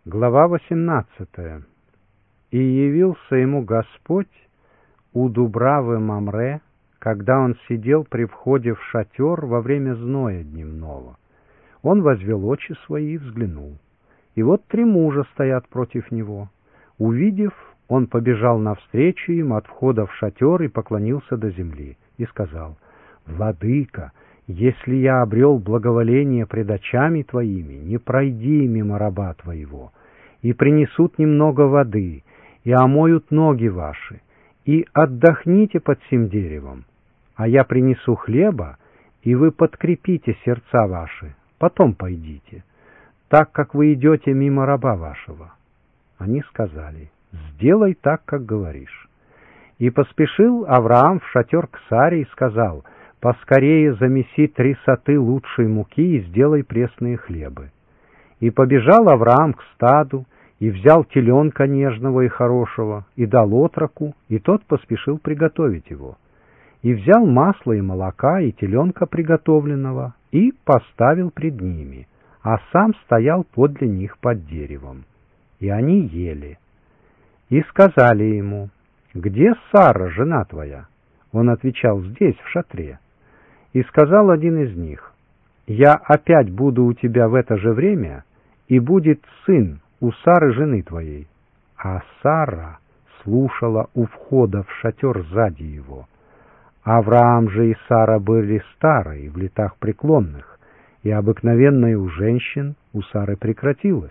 Глава 18. «И явился ему Господь у Дубравы Мамре, когда он сидел при входе в шатер во время зноя дневного. Он возвел очи свои и взглянул. И вот 3 мужа стоят против него. Увидев, он побежал навстречу им от входа в шатер и поклонился до земли, и сказал: «Владыка, если я обрел благоволение пред очами твоими, не пройди мимо раба твоего, и принесут немного воды, и омоют ноги ваши, и отдохните под сим деревом, а я принесу хлеба, и вы подкрепите сердца ваши, потом пойдите, так как вы идете мимо раба вашего». Они сказали: «Сделай так, как говоришь». И поспешил Авраам в шатер к Саре и сказал: «Поскорее замеси 3 соты лучшей муки и сделай пресные хлебы». И побежал Авраам к стаду, и взял теленка нежного и хорошего, и дал отроку, и тот поспешил приготовить его. И взял масло и молока, и теленка приготовленного, и поставил пред ними, а сам стоял подле них под деревом. И они ели. И сказали ему: «Где Сара, жена твоя?» Он отвечал: «Здесь, в шатре». И сказал один из них: «Я опять буду у тебя в это же время, и будет сын у Сары, жены твоей». А Сара слушала у входа в шатер сзади его. Авраам же и Сара были старые, в летах преклонных, и обыкновенное у женщин у Сары прекратилось.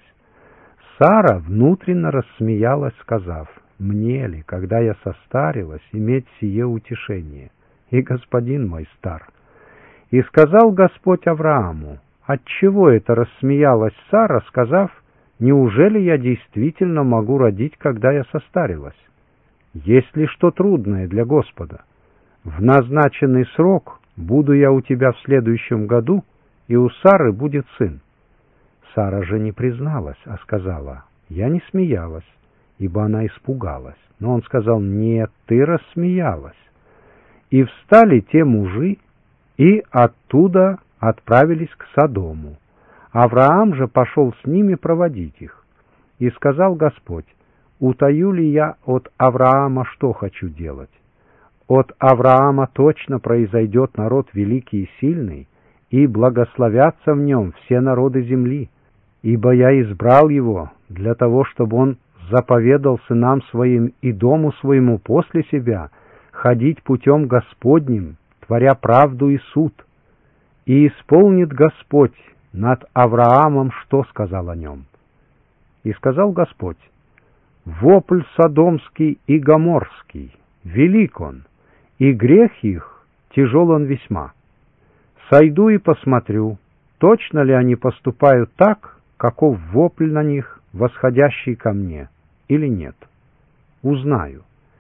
Сара внутренно рассмеялась, сказав: «Мне ли, когда я состарилась, иметь сие утешение? И господин мой стар». И сказал Господь Аврааму: «Отчего это рассмеялась Сара, сказав: неужели я действительно могу родить, когда я состарилась? Есть ли что трудное для Господа? В назначенный срок буду я у тебя в следующем году, и у Сары будет сын». Сара же не призналась, а сказала: «Я не смеялась», ибо она испугалась. Но он сказал: «Нет, ты рассмеялась». И встали те мужи, и оттуда отправились к Содому. Авраам же пошел с ними проводить их. И сказал Господь: «Утаю ли я от Авраама, что хочу делать? От Авраама точно произойдет народ великий и сильный, и благословятся в нем все народы земли. Ибо я избрал его для того, чтобы он заповедал сынам своим и дому своему после себя ходить путем Господним, творя правду и суд. И исполнит Господь над Авраамом, что сказал о нем». И сказал Господь: «Вопль содомский и гоморский, велик он, и грех их тяжел он весьма. Сойду и посмотрю, точно ли они поступают так, каков вопль на них, восходящий ко мне, или нет. Узнаю».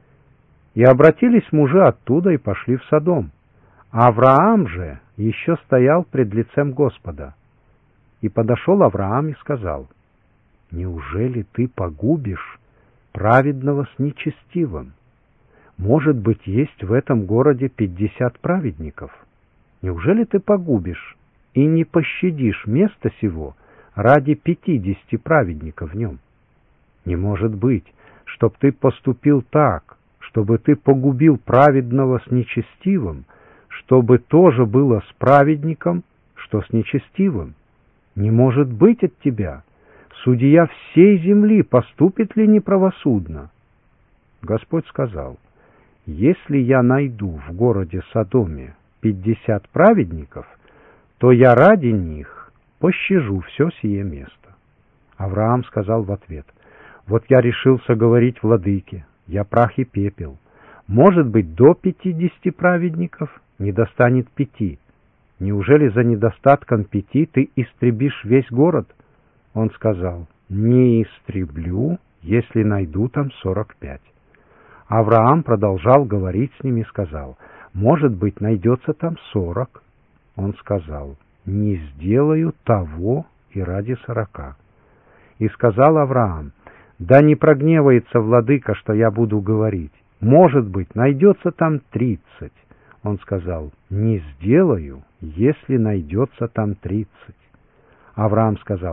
И обратились мужи оттуда и пошли в Содом. А Авраам же еще стоял пред лицем Господа. И подошел Авраам и сказал: «Неужели ты погубишь праведного с нечестивым? Может быть, есть в этом городе 50 праведников. Неужели ты погубишь и не пощадишь место сего ради 50 праведников в нем? Не может быть, чтоб ты поступил так, чтобы ты погубил праведного с нечестивым, чтобы тоже было с праведником, что с нечестивым. Не может быть от тебя. Судья всей земли поступит ли неправосудно?» Господь сказал: «Если я найду в городе Содоме 50 праведников, то я ради них пощажу все сие место». Авраам сказал в ответ: «Вот я решился говорить владыке, я прах и пепел. Может быть, до 50 праведников не достанет 5. Неужели за недостатком 5 ты истребишь весь город?» Он сказал: «Не истреблю, если найду там 45. Авраам продолжал говорить с ними и сказал: «Может быть, найдется там 40. Он сказал: «Не сделаю того и ради 40. И сказал Авраам: «Да не прогневается владыка, что я буду говорить. Может быть, найдется там 30. Он сказал: «Не сделаю, если найдется там 30. Авраам сказал: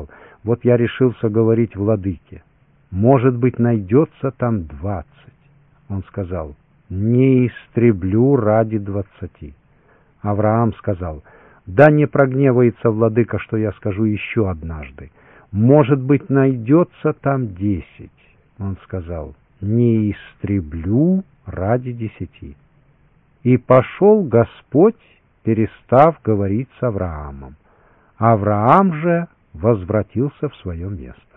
Вот я решился говорить владыке: может быть, найдется там 20. Он сказал: не истреблю ради 20. Авраам сказал: да не прогневается владыка, что я скажу еще однажды. Может быть, найдется там 10. Он сказал: не истреблю ради 10. И пошел Господь, перестав говорить с Авраамом. Авраам же возвратился в свое место.